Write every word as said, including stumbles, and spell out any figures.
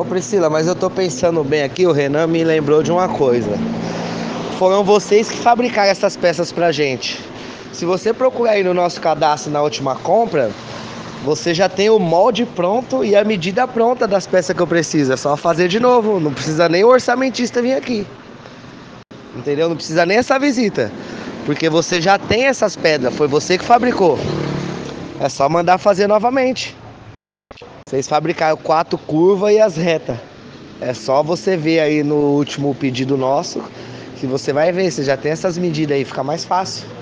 Ô Priscila, mas eu tô pensando bem aqui, o Renan me lembrou de uma coisa. Foram vocês que fabricaram essas peças pra gente. Se você procurar aí no nosso cadastro na última compra, você já tem o molde pronto e a medida pronta das peças que eu preciso. É só fazer de novo, não precisa nem o orçamentista vir aqui. Entendeu? Não precisa nem essa visita. Porque você já tem essas pedras, foi você que fabricou. É só mandar fazer novamente. Vocês fabricaram quatro curvas e as retas. É só você ver aí no último pedido nosso, que você vai ver, você já tem essas medidas aí, fica mais fácil.